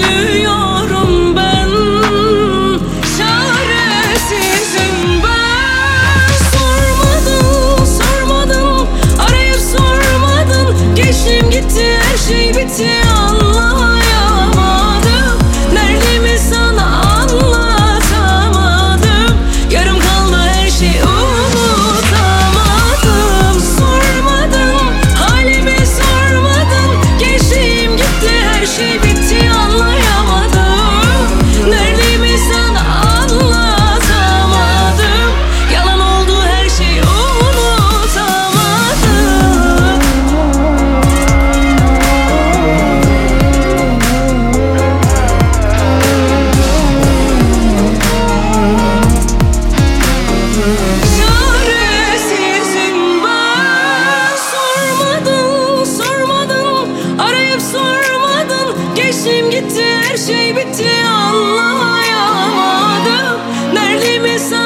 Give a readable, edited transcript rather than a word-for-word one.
üşüyorum ben, çaresizim ben. Sormadın, sormadın, arayıp sormadın. Geçtim gitti, her şey bitti, anlayamadım. Neredeyim sana anlatamadım. Yarım kaldı her şey, unutamadım. Sormadın, halimi sormadın. Geçtim gitti, her şey bitti, anlayamadım. Neredeyim sana anlatamadım. Yalan oldu her şey, unutamadım. Çaresizim ben. Sormadın, sormadın, arayıp sormadın. Geçtim gitti, her şey bitti, anlayamadım. Neredeyim sen